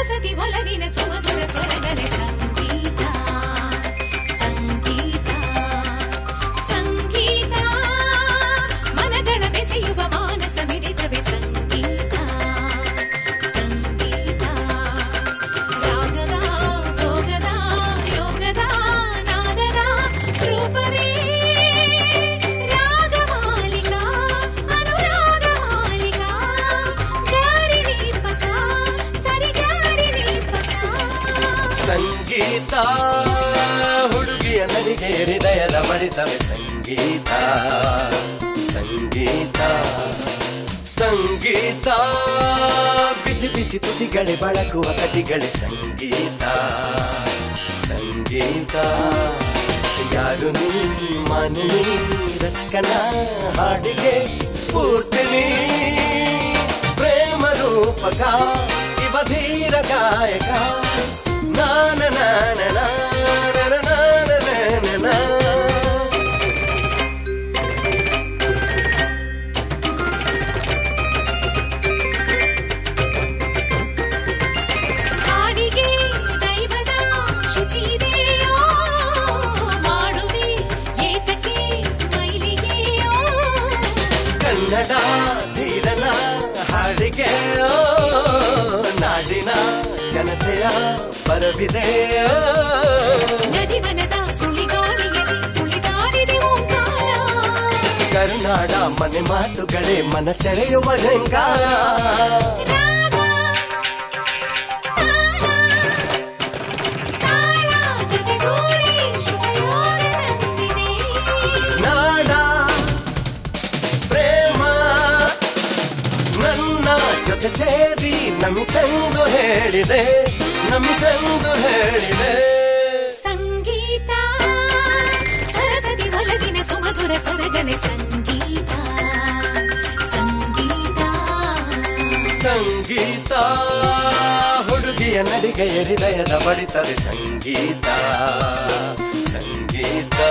ಸರಸತಿ ಒಲಗಿನ ಸುಮಧುರ ಸ್ವರಗಳೇ ಸಂಗೀತ ಸಂಗೀತ ಸಂಗೀತ ಮನಗಳ ಬೆಸೆಯುವ ಮಾನಸ ಮಿಡಿತವೇ ಸಂಗೀತ ಸಂಗೀತ ರಾಗದ ಭೋಗದ ಯೋಗದ ನಾದದ ರೂಪವೇ ರಾಗಮಾಲಿಕಾ ಅನುರಾಗಮಾಲಿಕಾ ಗಾರಿಣಿ ಪಸ ಸರಿಗಾರಿಣಿ ಪಸ ಸಂಗೀತ ಹುಡುಗಿಯ ನರಿಗೆ ಹೃದಯದ ಬಡಿತವೆ ಸಂಗೀತ ಸಂಗೀತ ಸಂಗೀತ ಬಿಸಿ ಬಿಸಿ ತುಟಿಗಳೇ ಬಳಕುವ ಕಟಿಗಳೇ ಸಂಗೀತ ಸಂಗೀತ ಯಾರು ನೀ ಮಾನಿನಿ ರಸ್ಕನ ಹಾಡಿಗೆ ಸ್ಫೂರ್ತಿನಿ ಪ್ರೇಮ ರೂಪಕ ಇವ ಧೀರ ಗಾಯಕ ನಾನ ನಾನ ನಾನ ನಾನ ಹಾಡಿಗೆ ದೈವದ ಶುಚಿದೆಯೋ ಮಾಡುವೆ ಏತಕ್ಕೆ ಮೈಲಿಗೆಯೋ ಕನ್ನಡ ಧೀರನ ಹಾಡಿಗೆ ನಾಡಿನ ಜನತೆಯ ಬರವಿದೆ ನದಿವನದ ಸುಳಿಗಾಳಿಯಲ್ಲಿ ಸುಳಿದಾಡಿದೆ ಓಂಕಾರ ಕರುನಾಡ ಮನೆ ಮಾತುಗಳೇ ಮನಸೆಳೆಯುವ ಝಂಕಾರ ರಾಗ ತಾಳ ಜೊತೆಗೂಡಿ ಶುಭಯೋಗ ತಂದಿದೆ ನಾಡ ಪ್ರೇಮ ನನ್ನ ಜೊತೆ ಸೇರಿ ನಮಿಸೆಂದು ಹೇಳಿದೆ ನಮಿಸೆಂದು ಹೇಳಿದೆ ಸಂಗೀತ ಸರಸತಿ ಒಲಗಿನ ಸುಮಧುರ ಸ್ವರಗಳೇ ಸಂಗೀತ ಸಂಗೀತ ಸಂಗೀತ ಹುಡುಗಿಯ ನಡಿಗೆಯ ಹೃದಯದ ಬಡಿತವೆ ಸಂಗೀತ ಸಂಗೀತ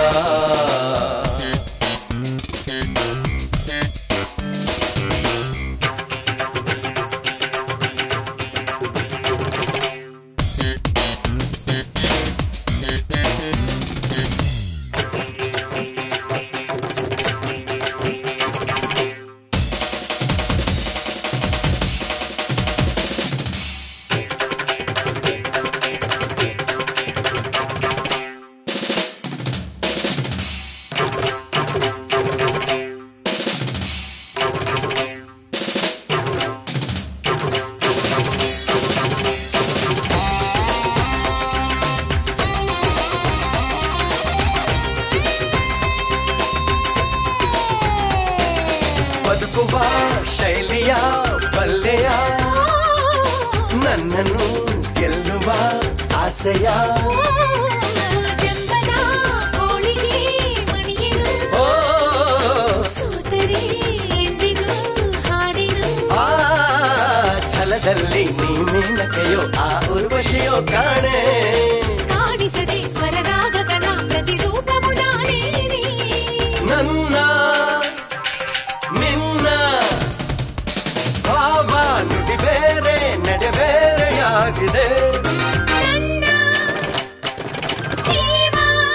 ಬದುಕುವ ಶೈಲಿಯ ಬಲ್ಲೆಯ ನನ್ನನ್ನು ಗೆಲ್ಲುವ ಆಸೆಯ ಜಂಬದ ಕೋಳಿಗೆ ಮಣಿಯನು ಓ ಸೂತರೆ ಎಂದಿಗೂ ಹಾಡಿನು ಆ ಛಲದಲ್ಲಿ ನೀ ಮೇನಕೆಯೋ ಆ ಉರ್ವಶಿಯೋ ಕಾಣೆ ಕಾಣಿಸದೆ ಸ್ವರರಾಗಗಳ ಪ್ರತಿರೂಪವು ನಾನೇನೆ ನನ್ನ ನಿನ್ನ ಭಾವ ನುಡಿ ಬೇರೆ ನಡೆ ಬೇರೆಯಾಗಿದೆ ನನ್ನ ಜೀವ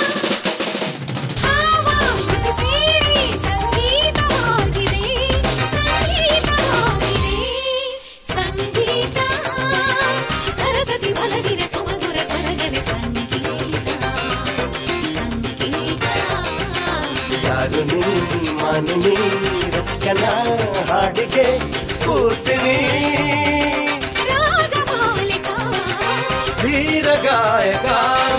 ಭಾವ ಶ್ರುತಿ ಸೇರಿ ಸಂಗೀತವಾಗಿದೆ ಸಂಗೀತವಾಗಿದೆ ಸಂಗೀತ ಸರಸತಿ ಒಲಗಿನ ಸುಮಧುರ ಸ್ವರಗಳೇ ಸಂಗೀತ ಸಂಗೀತ ಯಾರು ನೀ ಮಾನಿನಿ ರಸ್ಕನ ಹಾಡಿಗೆ ಸ್ಫೂರ್ತಿನಿ ರಾಗಮಾಲಿಕಾ ಧೀರ ಗಾಯಕ